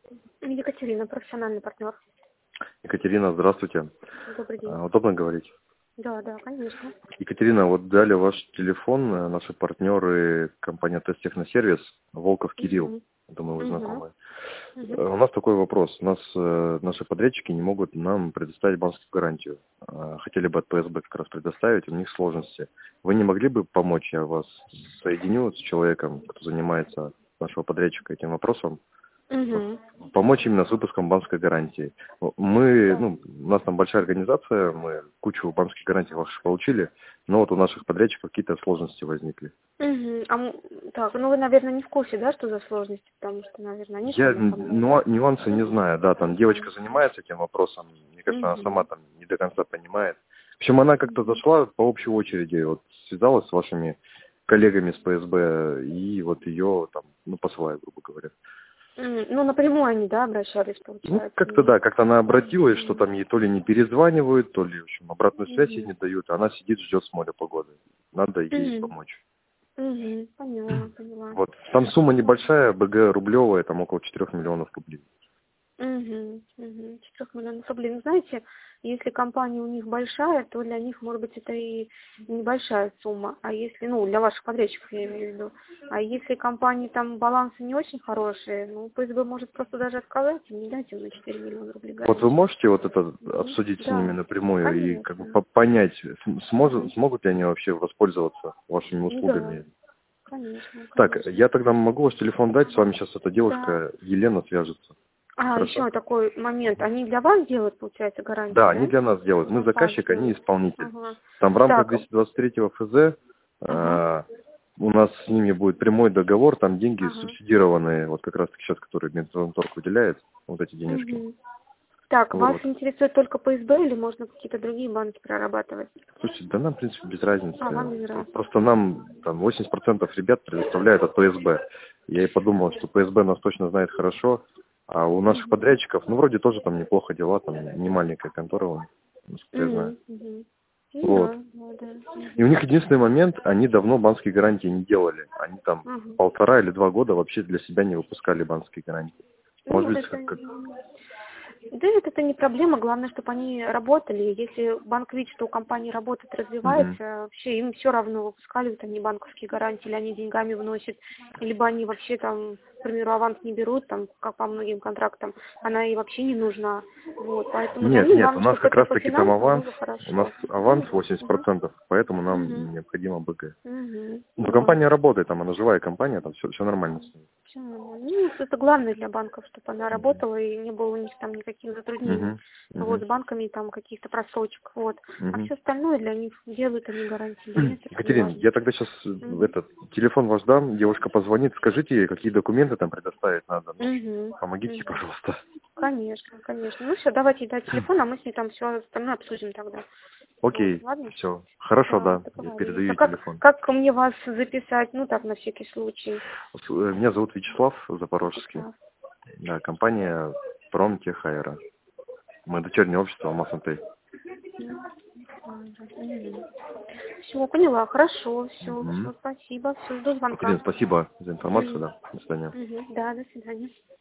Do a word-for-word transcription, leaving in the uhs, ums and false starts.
Екатерина, профессиональный партнер. Екатерина, здравствуйте. Добрый день. А, Удобно говорить? Да, да, конечно. Екатерина, вот дали ваш телефон э, наши партнеры, компания Тест-Техносервис, Волков Кирилл. Угу. Думаю, вы Угу. знакомы. Угу. Э, У нас такой вопрос. У нас э, наши подрядчики не могут нам предоставить банковскую гарантию. А, Хотели бы от П С Б как раз предоставить, у них сложности. Вы не могли бы помочь? Я вас соединю с человеком, кто занимается нашего подрядчика этим вопросом. Вот, Угу. помочь именно с выпуском банковской гарантии. Мы, ну, у нас там большая организация, мы кучу банковских гарантий ваших получили, но вот у наших подрядчиков какие-то сложности возникли. Угу. А, м, так, ну вы, наверное, не в курсе, да, что за сложности, потому что, наверное, они Я сами н- там. нюа- нюансы не знаю, да, там девочка занимается этим вопросом, мне кажется, она сама Угу. там не до конца понимает. В общем, она как-то Угу. зашла по общей очереди, вот связалась с вашими коллегами с П С Б, и вот ее там, ну, посылают, грубо говоря. Ну, напрямую они, да, обращались, Ну, получается. как-то да, как-то она обратилась, что Угу. там ей то ли не перезванивают, то ли, в общем, обратную связь ей Угу. не дают, а она сидит, ждет с моря погоды. Надо ей Угу. помочь. Угу. Поняла, поняла. Вот. Там сумма небольшая, Б Г рублевая, там около четырёх миллионов рублей. Угу, угу. четыре миллионов рублей. Ну, знаете, если компания у них большая, то для них, может быть, это и небольшая сумма. А если, ну, для ваших подрядчиков, я имею в виду. А если компании там балансы не очень хорошие, ну, П С Б может просто даже отказать, и не дать им на четыре миллиона рублей Вот вы гарантию. можете вот это Мгм. обсудить с ними Да, напрямую и как бы конечно. по- понять, см- сможет, Мгм. смогут ли они вообще воспользоваться вашими Да, услугами? конечно, Так, конечно. я тогда могу ваш телефон дать, с вами сейчас эта Да. девушка Елена свяжется. А, Хорошо? еще такой момент. Они для вас делают, получается, Да, гарантию, они да? для нас делают. Мы Компания заказчик, они делает. исполнитель. Ага. Там в рамках Так, двести двадцать третьего Ф З ага, э, у нас с ними будет прямой договор, там деньги ага. субсидированные, вот как раз таки сейчас, которые Минтранторг выделяет, вот эти денежки. Мгм. Так, вас Вот. интересует только П С Б или можно какие-то другие банки прорабатывать? Слушайте, да нам, в принципе, без А, вам разницы. без разницы. Просто нам там восемьдесят процентов ребят предоставляют от П С Б. Я и подумал, что П С Б нас точно знает хорошо, а у наших Мгм. подрядчиков, ну, вроде тоже там неплохо дела, там не маленькая контора, вон, насколько я знаю. Мгм. Мгм. Ну Вот. да, да, да. И у Мгм. них единственный момент, они давно банковские гарантии не делали. Они там Мгм. полтора или два года вообще для себя не выпускали банковские гарантии. Может Ну, быть, это... как... как- Да, это, это не проблема, главное, чтобы они работали. Если банк видит, что у компании работает, Мгм. развивается, вообще им все равно, выпускали вот они банковские гарантии, или они деньгами вносят, либо они вообще там, к примеру, аванс не берут, там, как по многим контрактам, она и вообще не нужна. Вот, поэтому для Нет, них нет, у главное, нас чтобы как это раз по таки там финансам аванс, было у нас хорошо. аванс Ну вот, восемьдесят угу. процентов, поэтому Угу. нам необходимо Б Г. Угу. Но Да. компания работает, там она живая компания, там все, все нормально с ней. Всё нормально. Ну, это главное для банков, чтобы она Мгм. работала и не было у них там никаких затруднений. Мгм. Вот, Мгм. с банками там каких-то просрочек. Вот. А Мгм. все остальное для них делают они гарантии или нет, это не Екатерина, важно. я тогда сейчас Угу. этот телефон ваш дам, девушка позвонит, скажите ей, какие документы там предоставить надо. Ну, Угу. помогите, Угу. пожалуйста. Конечно, конечно. Ну все, давайте дать телефон, а мы с ней там все остальное обсудим тогда. Вот, Окей, ладно? все. Хорошо, Так, да. Я договорились. передаю А ей как, телефон. как мне вас записать? Ну так, на всякий случай. С- э, Меня зовут Вячеслав Запорожский. Вячеслав. Да, компания Промтехаэро. Мы дочернее общество Алмаз-Антей. Все, поняла, хорошо, все, Мгм. все, спасибо, все, жду звонка. Екатерина, спасибо за информацию, Мгм. да. До свидания. Мгм. Да, до свидания.